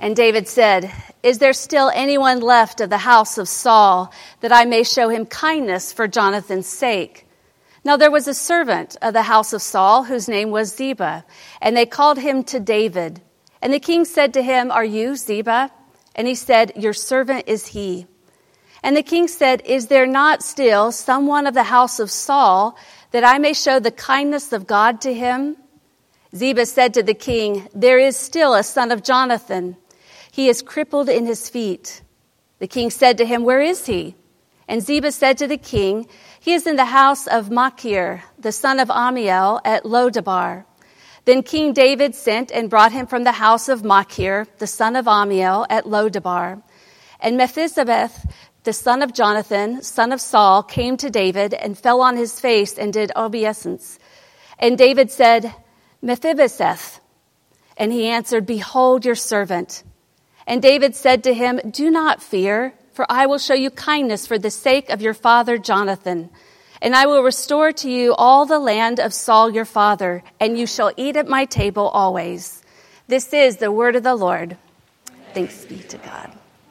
And David said, "Is there still anyone left of the house of Saul, that I may show him kindness for Jonathan's sake?" Now there was a servant of the house of Saul whose name was Ziba, and they called him to David. And the king said to him, "Are you Ziba?" And he said, "Your servant is he." And the king said, "Is there not still someone of the house of Saul, that I may show the kindness of God to him?" Ziba said to the king, "There is still a son of Jonathan. He is crippled in his feet." The king said to him, "Where is he?" And Ziba said to the king, "He is in the house of Machir, the son of Ammiel, at Lodabar." Then King David sent and brought him from the house of Machir, the son of Ammiel, at Lodabar. And Mephibosheth, the son of Jonathan, son of Saul, came to David and fell on his face and did obeisance. And David said, "Mephibosheth." And he answered, "Behold your servant." And David said to him, "Do not fear, for I will show you kindness for the sake of your father Jonathan. And I will restore to you all the land of Saul your father, and you shall eat at my table always." This is the word of the Lord. Thanks be to God.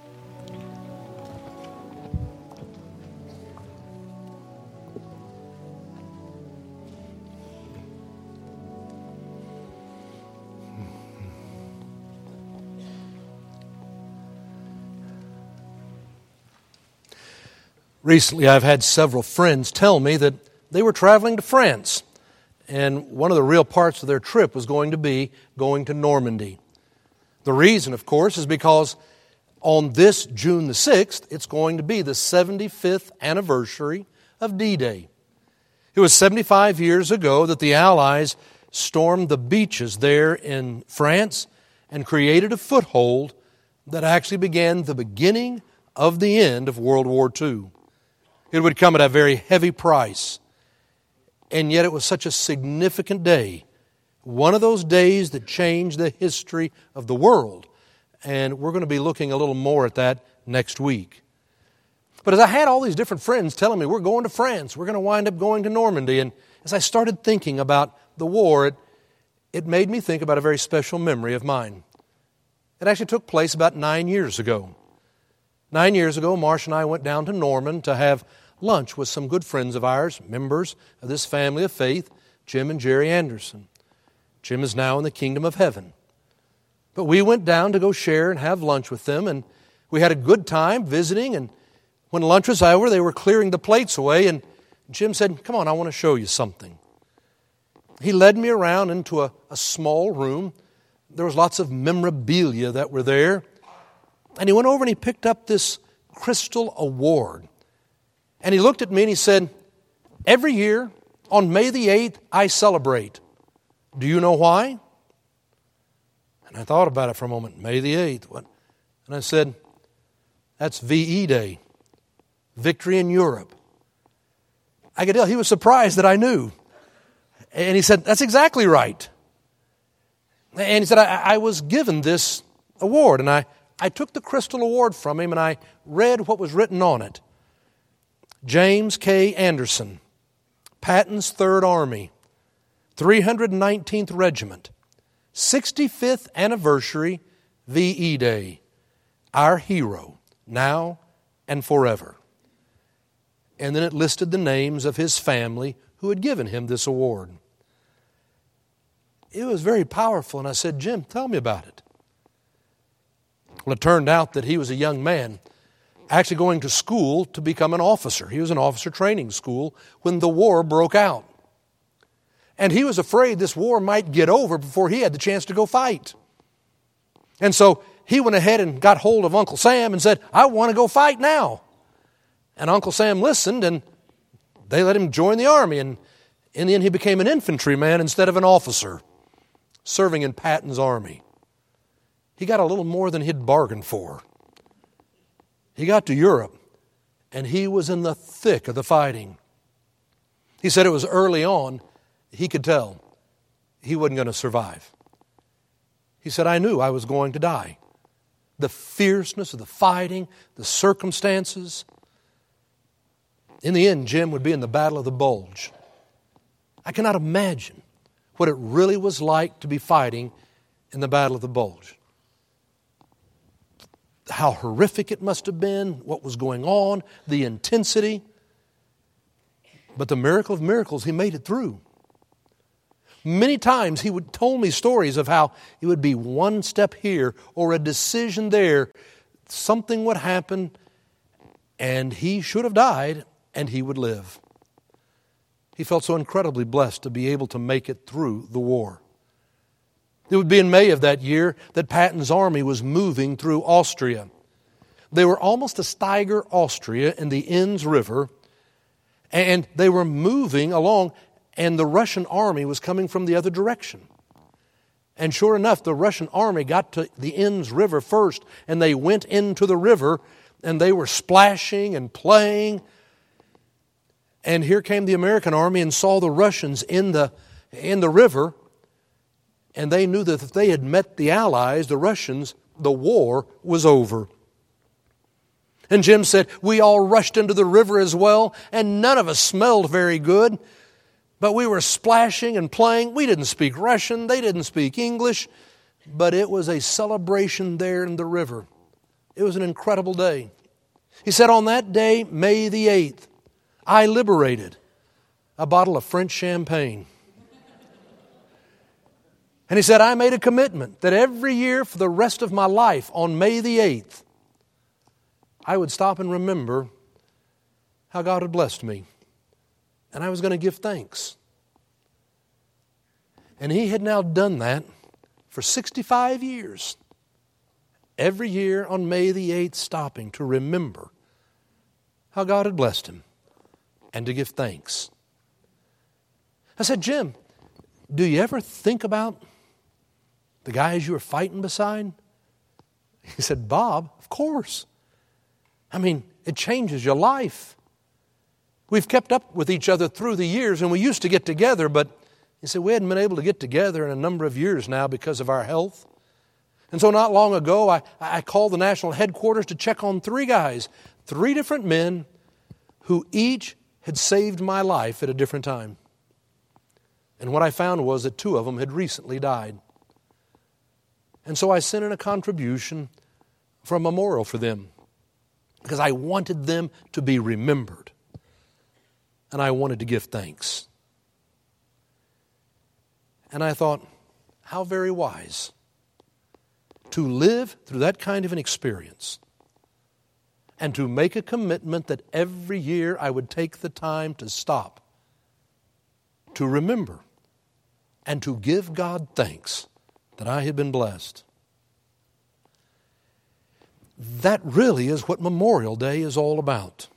Recently, I've had several friends tell me that they were traveling to France, and one of the real parts of their trip was going to be going to Normandy. The reason, of course, is because on this June the 6th, it's going to be the 75th anniversary of D-Day. It was 75 years ago that the Allies stormed the beaches there in France and created a foothold that actually began the beginning of the end of World War II. It would come at a very heavy price. And yet it was such a significant day. One of those days that changed the history of the world. And we're going to be looking a little more at that next week. But as I had all these different friends telling me, we're going to France, we're going to wind up going to Normandy. And as I started thinking about the war, it made me think about a very special memory of mine. It actually took place about 9 years ago. 9 years ago, Marsh and I went down to Norman to have lunch with some good friends of ours, members of this family of faith, Jim and Jerry Anderson. Jim is now in the kingdom of heaven. But we went down to go share and have lunch with them, and we had a good time visiting, and when lunch was over, they were clearing the plates away, and Jim said, "Come on, I want to show you something." He led me around into a small room. There was lots of memorabilia that were there. And he went over and he picked up this crystal award. And he looked at me and he said, "Every year on May the 8th, I celebrate. Do you know why?" And I thought about it for a moment. May the 8th. What? And I said, "That's VE Day, Victory in Europe." I could tell he was surprised that I knew. And he said, "That's exactly right." And he said, I was given this award, and I took the crystal award from him and I read what was written on it. James K. Anderson, Patton's 3rd Army, 319th Regiment, 65th Anniversary, VE Day, our hero, now and forever. And then it listed the names of his family who had given him this award. It was very powerful, and I said, "Jim, tell me about it." Well, it turned out that he was a young man actually going to school to become an officer. He was in officer training school when the war broke out. And he was afraid this war might get over before he had the chance to go fight. And so he went ahead and got hold of Uncle Sam and said, "I want to go fight now." And Uncle Sam listened, and they let him join the army. And in the end, he became an infantryman instead of an officer, serving in Patton's army. He got a little more than he'd bargained for. He got to Europe, and he was in the thick of the fighting. He said it was early on, he could tell he wasn't going to survive. He said, "I knew I was going to die." The fierceness of the fighting, the circumstances. In the end, Jim would be in the Battle of the Bulge. I cannot imagine what it really was like to be fighting in the Battle of the Bulge. how horrific it must have been, what was going on, the intensity. But the miracle of miracles, he made it through. Many times he would told me stories of how it would be one step here or a decision there. Something would happen and he should have died and he would live. He felt so incredibly blessed to be able to make it through the war. It would be in May of that year that Patton's army was moving through Austria. They were almost to Steiger, Austria, in the Enns River, and they were moving along, and the Russian army was coming from the other direction. And sure enough, the Russian army got to the Enns River first, and they went into the river, and they were splashing and playing. And here came the American army and saw the Russians in the river, and they knew that if they had met the Allies, the Russians, the war was over. And Jim said, we all rushed into the river as well, and none of us smelled very good. But we were splashing and playing. We didn't speak Russian. They didn't speak English. But it was a celebration there in the river. It was an incredible day. He said, on that day, May the 8th, I liberated a bottle of French champagne. And he said, I made a commitment that every year for the rest of my life, on May the 8th, I would stop and remember how God had blessed me. And I was going to give thanks. And he had now done that for 65 years. Every year on May the 8th, stopping to remember how God had blessed him and to give thanks. I said, Jim, do you ever think about the guys you were fighting beside? He said, Bob, of course. I mean, it changes your life. We've kept up with each other through the years, and we used to get together, but he said we hadn't been able to get together in a number of years now because of our health. And so not long ago, I called the national headquarters to check on 3 guys, 3 different men who each had saved my life at a different time. And what I found was that 2 of them had recently died. And so I sent in a contribution for a memorial for them because I wanted them to be remembered. And I wanted to give thanks. And I thought, how very wise to live through that kind of an experience and to make a commitment that every year I would take the time to stop, to remember, and to give God thanks that I had been blessed. That really is what Memorial Day is all about.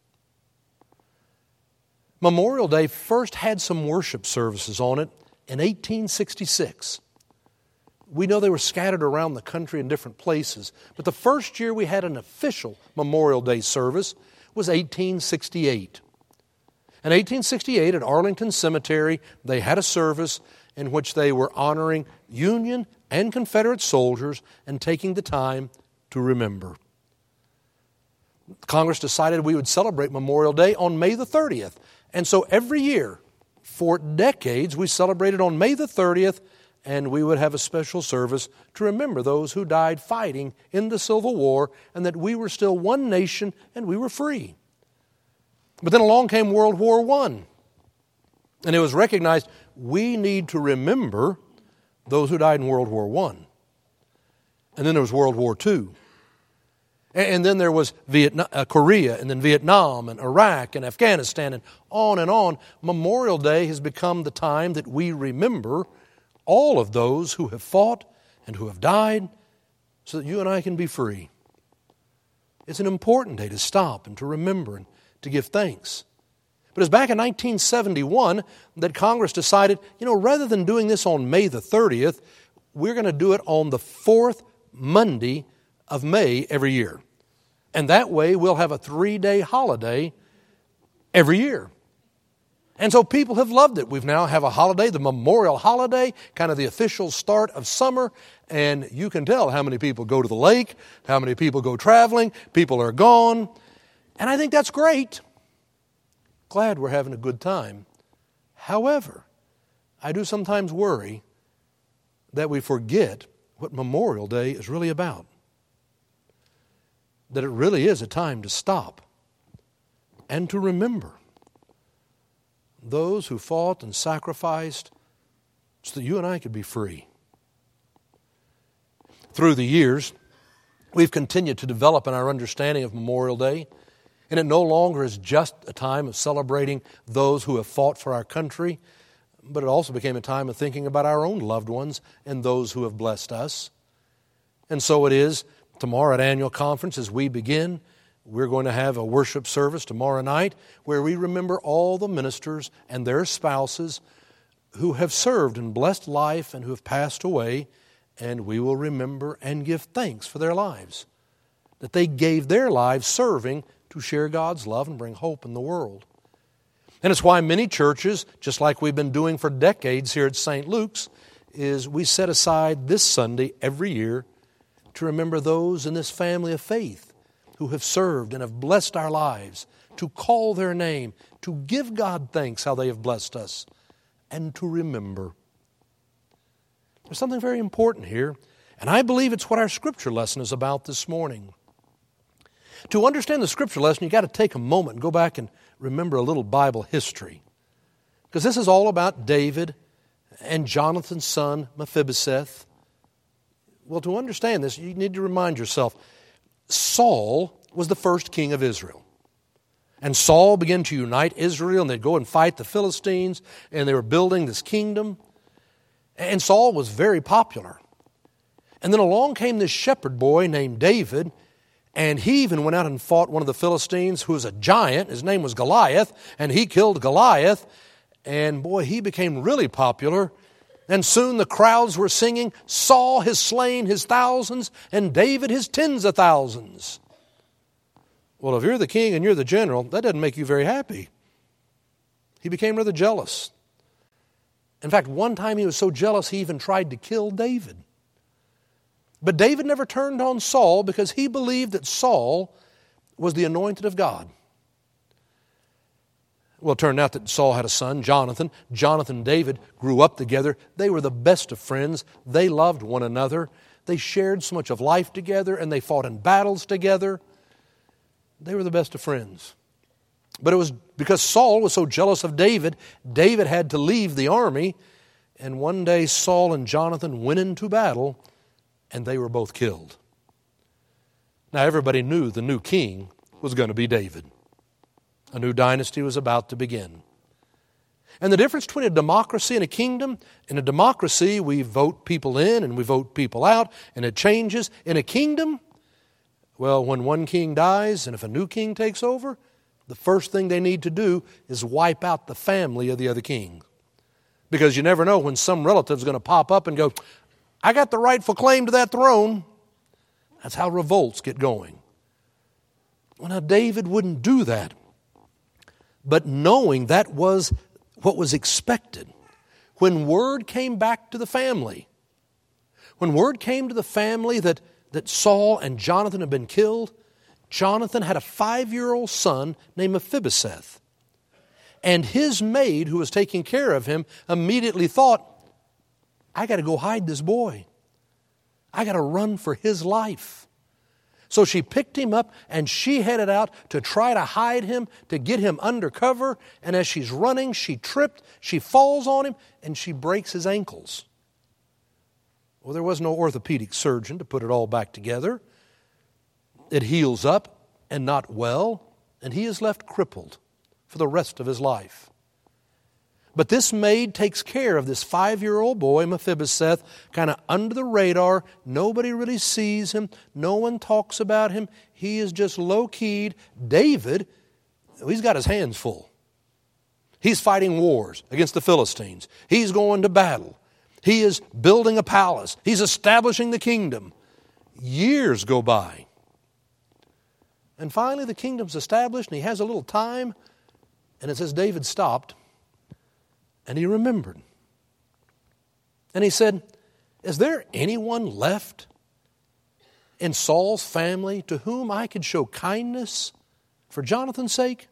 Memorial Day first had some worship services on it in 1866. We know they were scattered around the country in different places, but the first year we had an official Memorial Day service was 1868. In 1868 at Arlington Cemetery, they had a service in which they were honoring Union and Confederate soldiers and taking the time to remember. Congress decided we would celebrate Memorial Day on May the 30th. And so every year, for decades, we celebrated on May the 30th, and we would have a special service to remember those who died fighting in the Civil War and that we were still one nation and we were free. But then along came World War I, and it was recognized we need to remember those who died in World War I. And then there was World War II. And then there was Korea, and then Vietnam, and Iraq, and Afghanistan, and on and on. Memorial Day has become the time that we remember all of those who have fought and who have died so that you and I can be free. It's an important day to stop and to remember and to give thanks. But it was back in 1971 that Congress decided, rather than doing this on May the 30th, we're going to do it on the 4th Monday of May every year. And that way we'll have a 3-day holiday every year. And so people have loved it. We've now have a holiday, the Memorial Holiday, kind of the official start of summer. And you can tell how many people go to the lake, how many people go traveling, people are gone. And I think that's great. Glad we're having a good time. However, I do sometimes worry that we forget what Memorial Day is really about. that it really is a time to stop and to remember those who fought and sacrificed so that you and I could be free. Through the years, we've continued to develop in our understanding of Memorial Day, and it no longer is just a time of celebrating those who have fought for our country, but it also became a time of thinking about our own loved ones and those who have blessed us. And so it is tomorrow at annual conference as we begin. We're going to have a worship service tomorrow night where we remember all the ministers and their spouses who have served and blessed life and who have passed away, and we will remember and give thanks for their lives, that they gave their lives serving to share God's love and bring hope in the world. And it's why many churches, just like we've been doing for decades here at St. Luke's, is we set aside this Sunday every year to remember those in this family of faith who have served and have blessed our lives, to call their name, to give God thanks how they have blessed us, and to remember. There's something very important here, and I believe it's what our Scripture lesson is about this morning. To understand the Scripture lesson, you've got to take a moment and go back and remember a little Bible history. Because this is all about David and Jonathan's son, Mephibosheth. Well, to understand this, you need to remind yourself, Saul was the first king of Israel. And Saul began to unite Israel, and they'd go and fight the Philistines, and they were building this kingdom. And Saul was very popular. And then along came this shepherd boy named David, and he even went out and fought one of the Philistines who was a giant. His name was Goliath, and he killed Goliath. And boy, he became really popular. And soon the crowds were singing, Saul has slain his thousands, and David his tens of thousands. Well, if you're the king and you're the general, that doesn't make you very happy. He became rather jealous. In fact, one time he was so jealous he even tried to kill David. But David never turned on Saul because he believed that Saul was the anointed of God. Well, it turned out that Saul had a son, Jonathan. Jonathan and David grew up together. They were the best of friends. They loved one another. They shared so much of life together, and they fought in battles together. They were the best of friends. But it was because Saul was so jealous of David, David had to leave the army. And one day Saul and Jonathan went into battle, and they were both killed. Now everybody knew the new king was going to be David. A new dynasty was about to begin. And the difference between a democracy and a kingdom, in a democracy we vote people in and we vote people out, and it changes. In a kingdom, well, when one king dies and if a new king takes over, the first thing they need to do is wipe out the family of the other king. Because you never know when some relative's going to pop up and go, I got the rightful claim to that throne. That's how revolts get going. Well, now David wouldn't do that. But knowing that was what was expected, when word came back to the family, that Saul and Jonathan had been killed, Jonathan had a 5-year-old son named Mephibosheth. And his maid, who was taking care of him, immediately thought, I got to go hide this boy. I got to run for his life. So she picked him up and she headed out to try to hide him, to get him under cover. And as she's running, she tripped, she falls on him, and she breaks his ankles. Well, there was no orthopedic surgeon to put it all back together. It heals up and not well, and he is left crippled for the rest of his life. But this maid takes care of this 5-year-old boy, Mephibosheth, kind of under the radar. Nobody really sees him. No one talks about him. He is just low-keyed. David, he's got his hands full. He's fighting wars against the Philistines. He's going to battle. He is building a palace. He's establishing the kingdom. Years go by. And finally the kingdom's established and he has a little time. And it says David stopped. And he remembered. And he said, is there anyone left in Saul's family to whom I could show kindness for Jonathan's sake?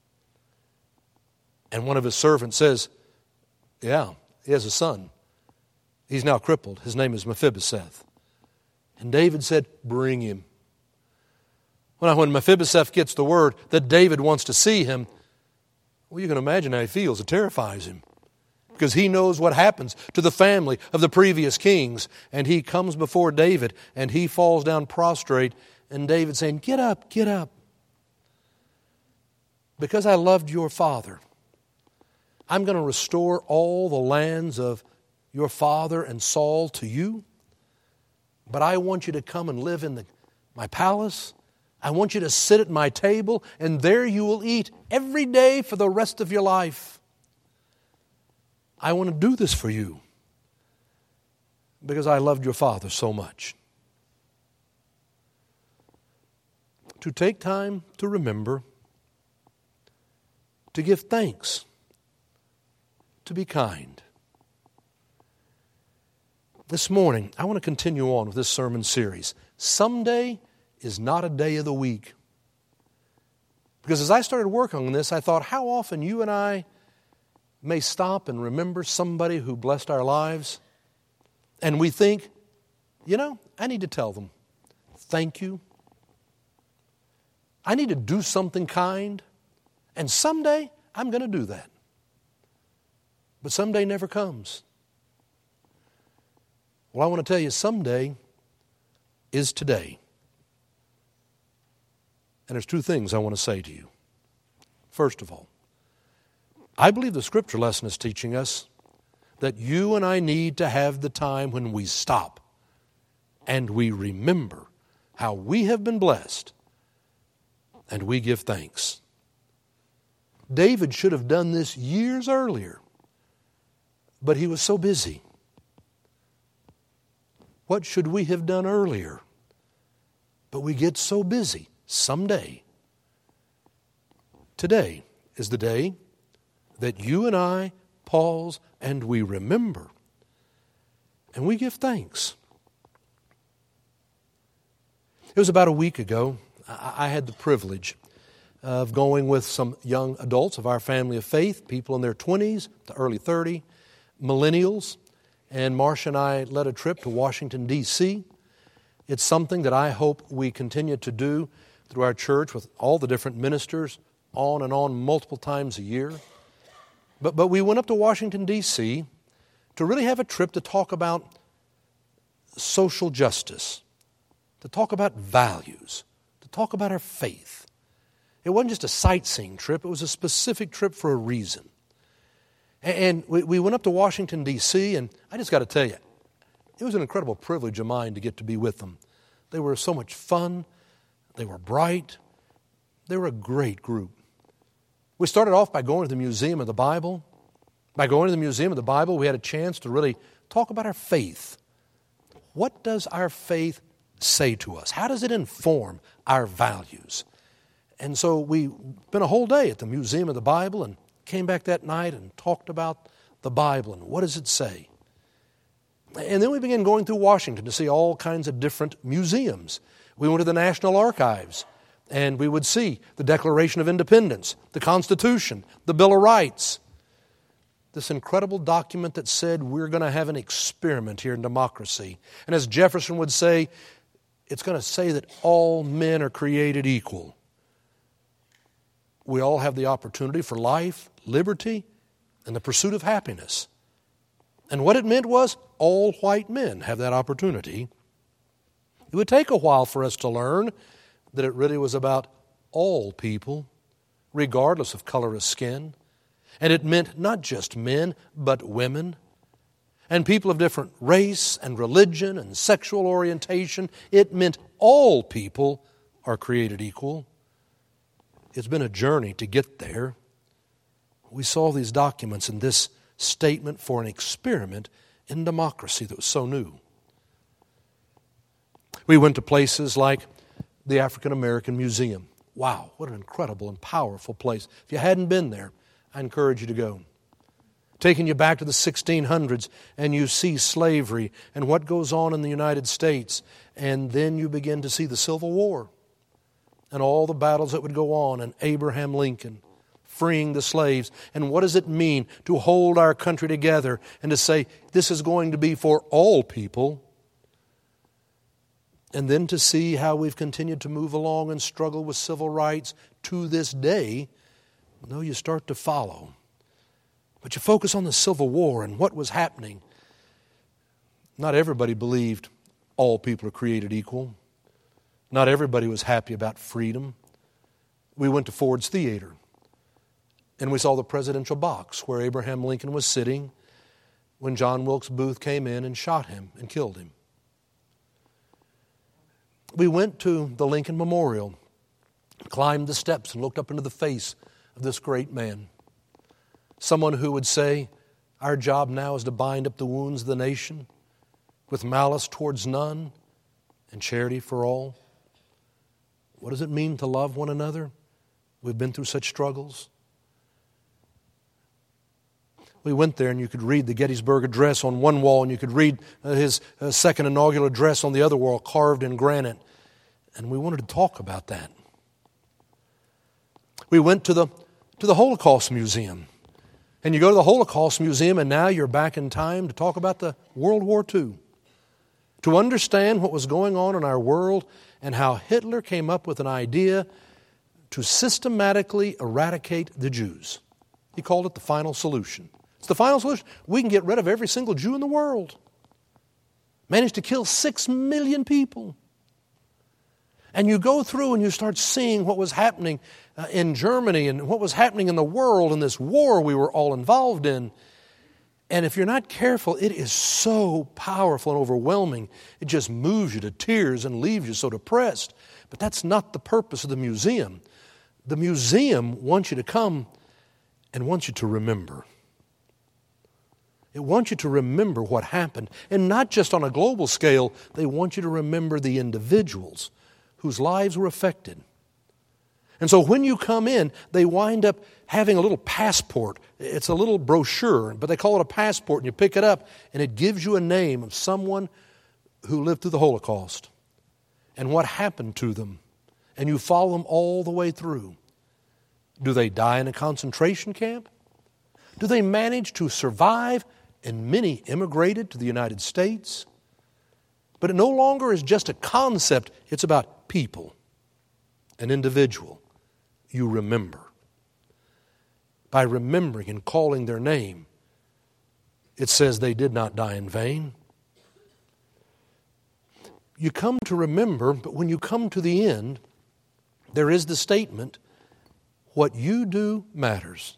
And one of his servants says, yeah, he has a son. He's now crippled. His name is Mephibosheth. And David said, bring him. When Mephibosheth gets the word that David wants to see him, well, you can imagine how he feels. It terrifies him because he knows what happens to the family of the previous kings. And he comes before David and he falls down prostrate, and David saying, "Get up, get up. Because I loved your father, I'm going to restore all the lands of your father and Saul to you. But I want you to come and live in my palace. I want you to sit at my table, and there you will eat every day for the rest of your life. I want to do this for you because I loved your father so much." To take time to remember, to give thanks, to be kind. This morning, I want to continue on with this sermon series. Someday is not a day of the week. Because as I started working on this, I thought how often you and I may stop and remember somebody who blessed our lives, and we think, I need to tell them, thank you. I need to do something kind, and someday I'm going to do that. But someday never comes. Well, I want to tell you, someday is today. And there's two things I want to say to you. First of all, I believe the scripture lesson is teaching us that you and I need to have the time when we stop and we remember how we have been blessed and we give thanks. David should have done this years earlier, but he was so busy. What should we have done earlier? But we get so busy. Someday. Today is the day that you and I pause and we remember and we give thanks. It was about a week ago, I had the privilege of going with some young adults of our family of faith, people in their 20s to early 30, millennials, and Marcia and I led a trip to Washington, D.C. It's something that I hope we continue to do through our church with all the different ministers on and on multiple times a year. But we went up to Washington, D.C. to really have a trip to talk about social justice, to talk about values, to talk about our faith. It wasn't just a sightseeing trip. It was a specific trip for a reason. And we went up to Washington, D.C., and I just got to tell you, it was an incredible privilege of mine to get to be with them. They were so much fun. They were bright. They were a great group. We started off by going to the Museum of the Bible. By going to the Museum of the Bible, we had a chance to really talk about our faith. What does our faith say to us? How does it inform our values? And so we spent a whole day at the Museum of the Bible and came back that night and talked about the Bible and what does it say. And then we began going through Washington to see all kinds of different museums. We went to the National Archives, and we would see the Declaration of Independence, the Constitution, the Bill of Rights. This incredible document that said we're going to have an experiment here in democracy. And as Jefferson would say, it's going to say that all men are created equal. We all have the opportunity for life, liberty, and the pursuit of happiness. And what it meant was all white men have that opportunity. It would take a while for us to learn that it really was about all people, regardless of color of skin. And it meant not just men, but women, and people of different race and religion and sexual orientation. It meant all people are created equal. It's been a journey to get there. We saw these documents in this statement for an experiment in democracy that was so new. We went to places like the African American Museum. Wow, what an incredible and powerful place. If you hadn't been there, I encourage you to go. Taking you back to the 1600s, and you see slavery and what goes on in the United States, and then you begin to see the Civil War and all the battles that would go on, and Abraham Lincoln freeing the slaves. And what does it mean to hold our country together and to say this is going to be for all people? And then to see how we've continued to move along and struggle with civil rights to this day, no, you start to follow. But you focus on the Civil War and what was happening. Not everybody believed all people are created equal. Not everybody was happy about freedom. We went to Ford's Theater, and we saw the presidential box where Abraham Lincoln was sitting when John Wilkes Booth came in and shot him and killed him. We went to the Lincoln Memorial, climbed the steps and looked up into the face of this great man. Someone who would say, our job now is to bind up the wounds of the nation with malice towards none and charity for all. What does it mean to love one another? We've been through such struggles. We went there and you could read the Gettysburg Address on one wall and you could read his second inaugural address on the other wall, carved in granite. And we wanted to talk about that. We went to the Holocaust Museum. And you go to the Holocaust Museum and now you're back in time to talk about the World War II. To understand what was going on in our world and how Hitler came up with an idea to systematically eradicate the Jews. He called it the final solution. It's the final solution. We can get rid of every single Jew in the world. Managed to kill 6 million people. And you go through and you start seeing what was happening in Germany and what was happening in the world in this war we were all involved in. And if you're not careful, it is so powerful and overwhelming. It just moves you to tears and leaves you so depressed. But that's not the purpose of the museum. The museum wants you to come and wants you to remember. It wants you to remember what happened. And not just on a global scale, they want you to remember the individuals whose lives were affected. And so when you come in, they wind up having a little passport. It's a little brochure, but they call it a passport, and you pick it up, and it gives you a name of someone who lived through the Holocaust and what happened to them. And you follow them all the way through. Do they die in a concentration camp? Do they manage to survive? And many immigrated to the United States. But it no longer is just a concept. It's about people, an individual. You remember. By remembering and calling their name, it says they did not die in vain. You come to remember, but when you come to the end, there is the statement, what you do matters.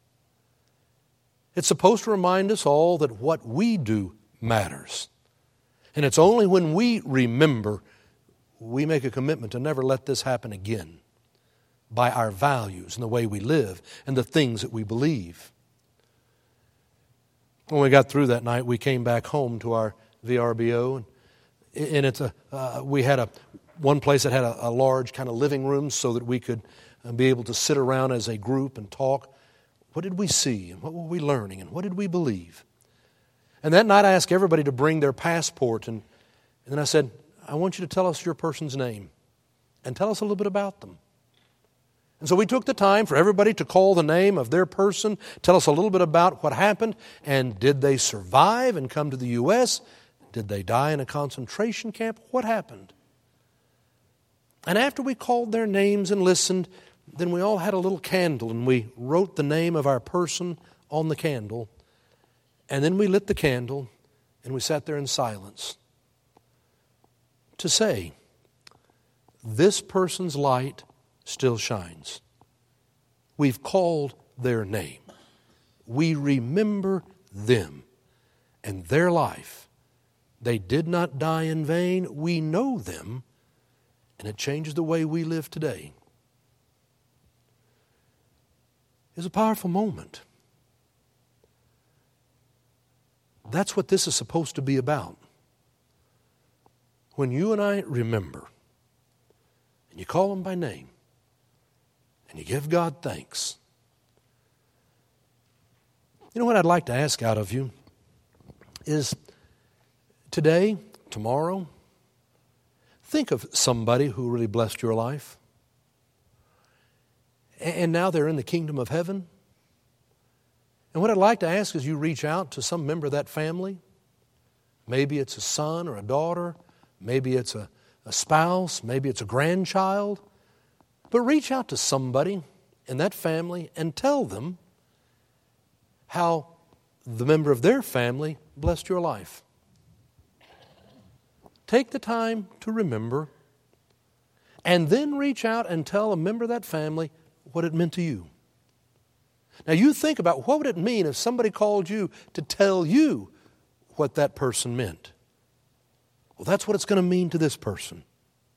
It's supposed to remind us all that what we do matters. And it's only when we remember, we make a commitment to never let this happen again by our values and the way we live and the things that we believe. When we got through that night, we came back home to our VRBO, and we had one place that had a large kind of living room so that we could be able to sit around as a group and talk. What did we see, and what were we learning, and what did we believe? And that night I asked everybody to bring their passport, and then I said, I want you to tell us your person's name and tell us a little bit about them. And so we took the time for everybody to call the name of their person, tell us a little bit about what happened, and did they survive and come to the U.S.? Did they die in a concentration camp? What happened? And after we called their names and listened, then we all had a little candle and we wrote the name of our person on the candle. And then we lit the candle and we sat there in silence to say, this person's light still shines. We've called their name. We remember them and their life. They did not die in vain. We know them, and it changes the way we live today. It's a powerful moment. That's what this is supposed to be about. When you and I remember, and you call them by name, and you give God thanks. You know what I'd like to ask out of you is today, tomorrow, think of somebody who really blessed your life. And now they're in the kingdom of heaven. And what I'd like to ask is you reach out to some member of that family. Maybe it's a son or a daughter. Maybe it's a spouse, maybe it's a grandchild. But reach out to somebody in that family and tell them how the member of their family blessed your life. Take the time to remember, and then reach out and tell a member of that family what it meant to you. Now you think about, what would it mean if somebody called you to tell you what that person meant? Well, that's what it's going to mean to this person.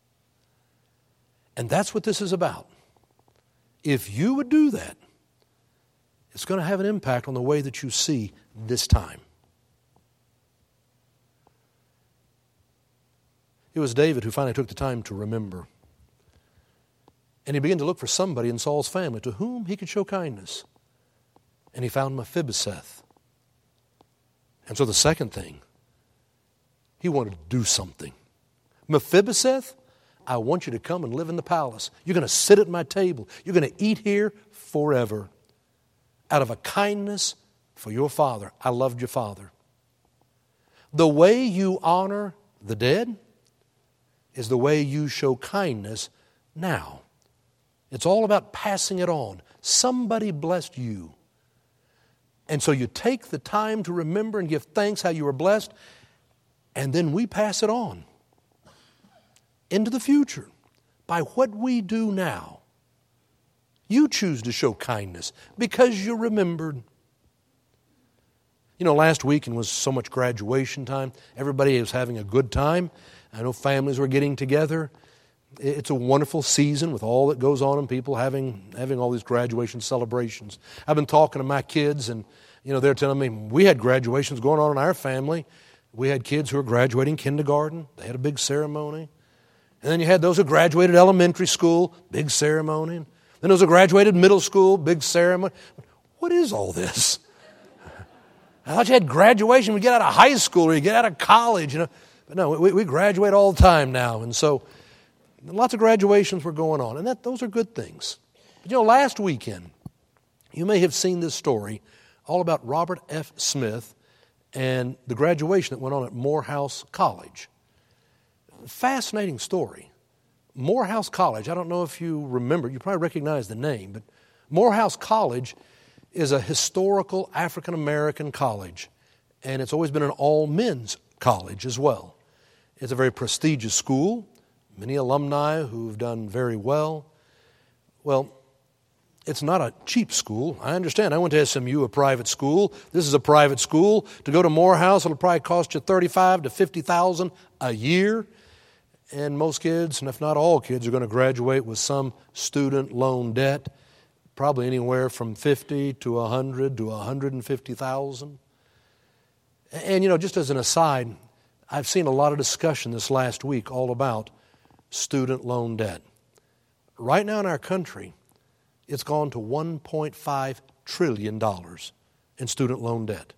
And that's what this is about. If you would do that, it's going to have an impact on the way that you see this time. It was David who finally took the time to remember. And he began to look for somebody in Saul's family to whom he could show kindness. And he found Mephibosheth. And so the second thing, he wanted to do something. Mephibosheth, I want you to come and live in the palace. You're going to sit at my table. You're going to eat here forever. Out of a kindness for your father. I loved your father. The way you honor the dead is the way you show kindness now. It's all about passing it on. Somebody blessed you. And so you take the time to remember and give thanks how you were blessed, and then we pass it on into the future by what we do now. You choose to show kindness because you remembered. You know, last weekend was so much graduation time. Everybody was having a good time. I know families were getting together. It's a wonderful season with all that goes on and people having all these graduation celebrations. I've been talking to my kids, and they're telling me we had graduations going on in our family. We had kids who were graduating kindergarten. They had a big ceremony. And then you had those who graduated elementary school, big ceremony. Then those who graduated middle school, big ceremony. What is all this? I thought you had graduation when you get out of high school or you get out of college. But no, we graduate all the time now. And so lots of graduations were going on. And those are good things. But last weekend, you may have seen this story all about Robert F. Smith and the graduation that went on at Morehouse College. Fascinating story. Morehouse College, I don't know if you remember, you probably recognize the name, but Morehouse College is a historical African-American college, and it's always been an all-men's college as well. It's a very prestigious school, many alumni who've done very well. Well, it's not a cheap school. I understand. I went to SMU, a private school. This is a private school. To go to Morehouse, it'll probably cost you $35,000 to $50,000 a year. And most kids, and if not all kids, are going to graduate with some student loan debt, probably anywhere from $50,000 to $100,000 to $150,000. And just as an aside, I've seen a lot of discussion this last week all about student loan debt. Right now in our country, it's gone to $1.5 trillion in student loan debt.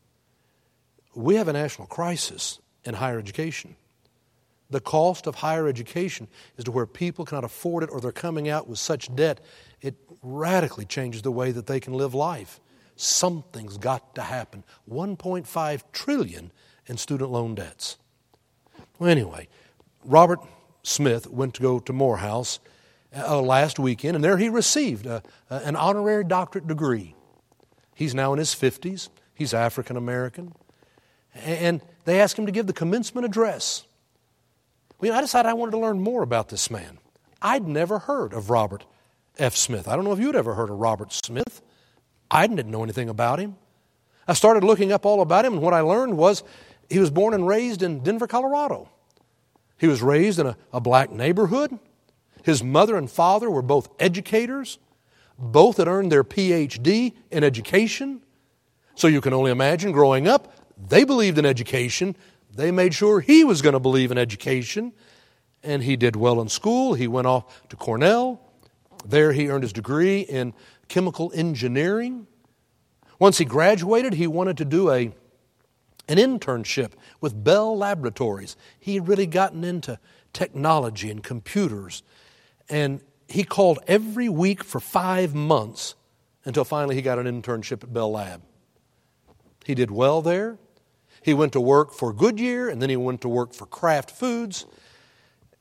We have a national crisis in higher education. The cost of higher education is to where people cannot afford it or they're coming out with such debt, it radically changes the way that they can live life. Something's got to happen. $1.5 trillion in student loan debts. Well, anyway, Robert Smith went to go to Morehouse last weekend, and there he received an honorary doctorate degree. He's now in his 50s. He's African American. And they asked him to give the commencement address. Well, I decided I wanted to learn more about this man. I'd never heard of Robert F. Smith. I don't know if you'd ever heard of Robert Smith. I didn't know anything about him. I started looking up all about him, and what I learned was he was born and raised in Denver, Colorado. He was raised in a black neighborhood. His mother and father were both educators. Both had earned their Ph.D. in education. So you can only imagine, growing up, they believed in education. They made sure he was going to believe in education, and he did well in school. He went off to Cornell. There he earned his degree in chemical engineering. Once he graduated, he wanted to do an internship with Bell Laboratories. He had really gotten into technology and computers, and he called every week for 5 months until finally he got an internship at Bell Lab. He did well there. He went to work for Goodyear, and then he went to work for Kraft Foods.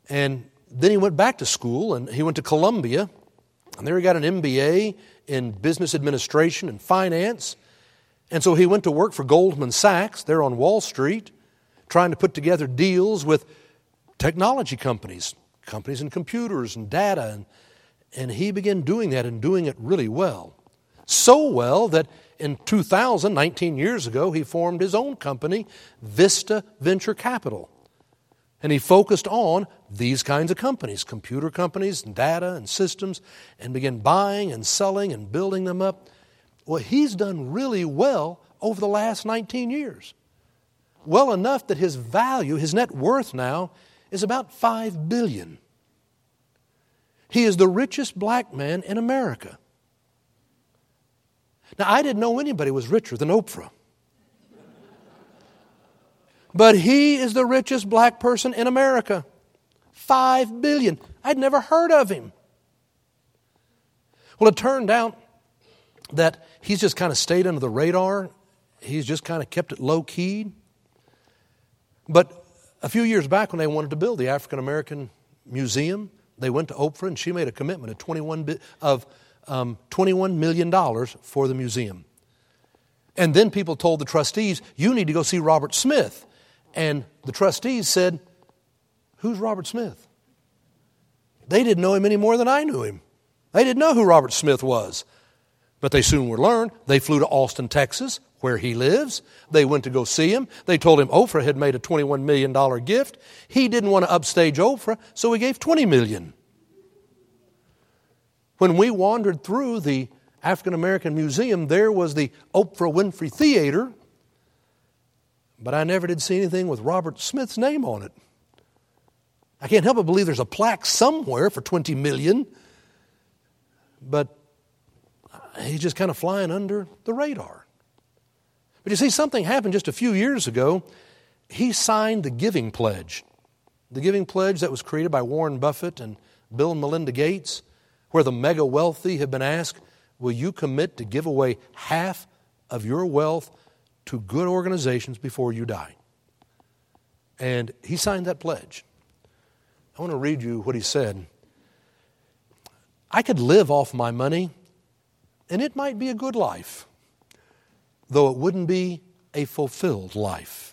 And then he went back to school, and he went to Columbia, and there he got an MBA in business administration and finance. And so he went to work for Goldman Sachs there on Wall Street, trying to put together deals with technology companies in computers and data. And he began doing that and doing it really well. So well that in 2000, 19 years ago, he formed his own company, Vista Venture Capital. And he focused on these kinds of companies, computer companies, and data and systems, and began buying and selling and building them up. Well, he's done really well over the last 19 years. Well enough that his value, his net worth now, is about $5 billion. He is the richest black man in America. Now, I didn't know anybody was richer than Oprah. But he is the richest black person in America. $5 billion. I'd never heard of him. Well, it turned out that he's just kind of stayed under the radar. He's just kind of kept it low-keyed. But a few years back when they wanted to build the African American Museum, they went to Oprah and she made a commitment of $21 million for the museum. And then people told the trustees, you need to go see Robert Smith. And the trustees said, who's Robert Smith? They didn't know him any more than I knew him. They didn't know who Robert Smith was. But they soon would learn. They flew to Austin, Texas, where he lives. They went to go see him. They told him Oprah had made a $21 million gift. He didn't want to upstage Oprah, so he gave $20 million. When we wandered through the African American Museum, there was the Oprah Winfrey Theater, but I never did see anything with Robert Smith's name on it. I can't help but believe there's a plaque somewhere for $20 million, but he's just kind of flying under the radar. But you see, something happened just a few years ago. He signed the Giving Pledge. The Giving Pledge that was created by Warren Buffett and Bill and Melinda Gates, where the mega wealthy have been asked, will you commit to give away half of your wealth to good organizations before you die? And he signed that pledge. I want to read you what he said. I could live off my money, and it might be a good life, though it wouldn't be a fulfilled life.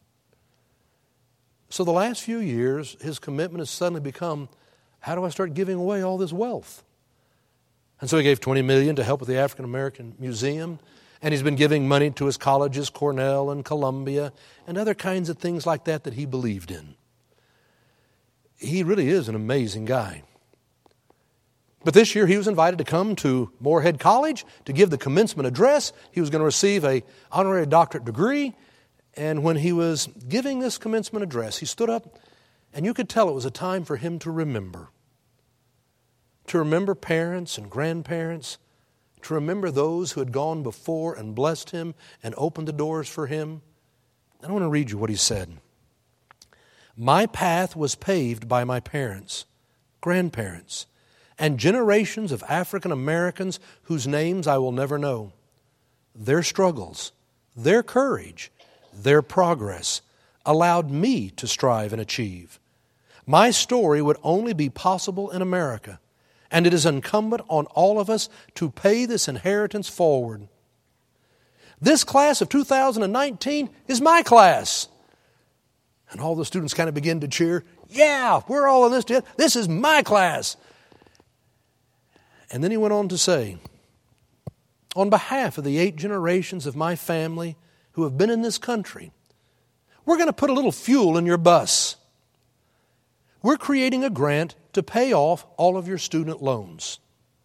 So the last few years, his commitment has suddenly become, how do I start giving away all this wealth? And so he gave $20 million to help with the African American Museum, and he's been giving money to his colleges, Cornell and Columbia, and other kinds of things like that he believed in. He really is an amazing guy. But this year he was invited to come to Morehead College to give the commencement address. He was going to receive an honorary doctorate degree. And when he was giving this commencement address, he stood up, and you could tell it was a time for him to remember. To remember parents and grandparents. To remember those who had gone before and blessed him and opened the doors for him. And I want to read you what he said. My path was paved by my parents, grandparents, and generations of African Americans whose names I will never know. Their struggles, their courage, their progress allowed me to strive and achieve. My story would only be possible in America, and it is incumbent on all of us to pay this inheritance forward. This class of 2019 is my class. And all the students kind of begin to cheer. Yeah, we're all in this together. This is my class. And then he went on to say, on behalf of the 8 generations of my family who have been in this country, we're going to put a little fuel in your bus. We're creating a grant to pay off all of your student loans.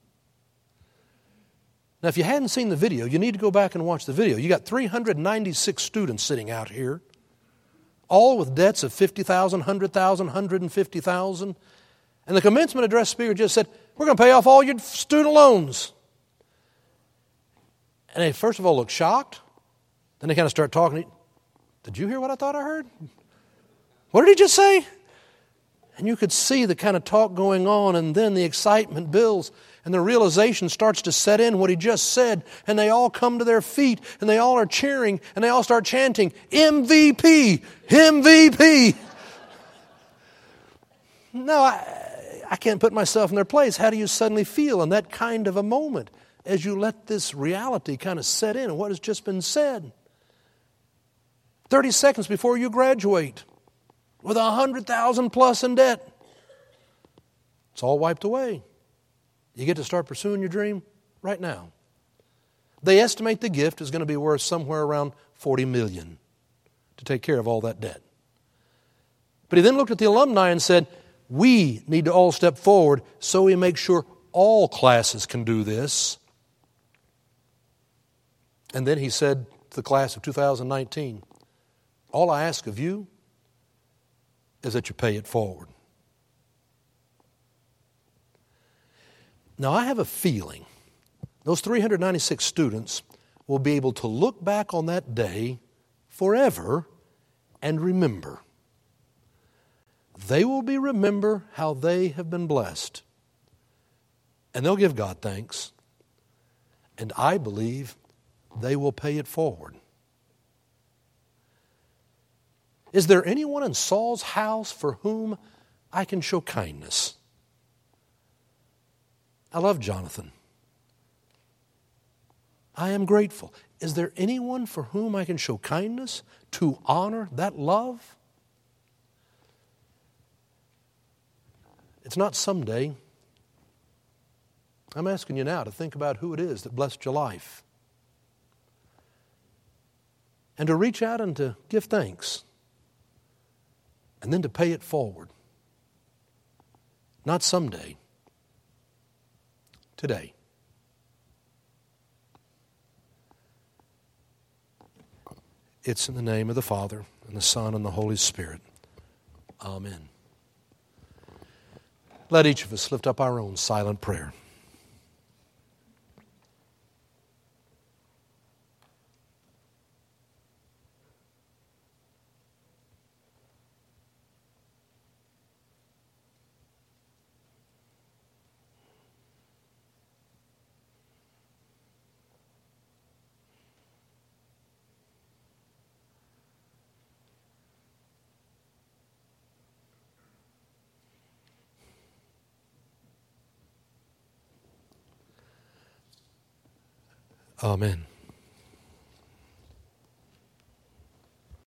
Now, if you hadn't seen the video, you need to go back and watch the video. You got 396 students sitting out here, all with debts of $50,000, $100,000, $150,000. And the commencement address speaker just said, we're going to pay off all your student loans. And they first of all looked shocked. Then they kind of start talking. Did you hear what I thought I heard? What did he just say? And you could see the kind of talk going on, and then the excitement builds, and the realization starts to set in what he just said, and they all come to their feet, and they all are cheering, and they all start chanting, MVP, MVP. No, I can't put myself in their place. How do you suddenly feel in that kind of a moment as you let this reality kind of set in and what has just been said? 30 seconds before you graduate with $100,000 plus in debt. It's all wiped away. You get to start pursuing your dream right now. They estimate the gift is going to be worth somewhere around $40 million to take care of all that debt. But he then looked at the alumni and said, we need to all step forward so we make sure all classes can do this. And then he said to the class of 2019, all I ask of you is that you pay it forward. Now, I have a feeling those 396 students will be able to look back on that day forever and remember. They will remember how they have been blessed. And they'll give God thanks. And I believe they will pay it forward. Is there anyone in Saul's house for whom I can show kindness? I love Jonathan. I am grateful. Is there anyone for whom I can show kindness to honor that love? It's not someday. I'm asking you now to think about who it is that blessed your life. And to reach out and to give thanks. And then to pay it forward. Not someday. Today. It's in the name of the Father, and the Son, and the Holy Spirit. Amen. Let each of us lift up our own silent prayer. Amen.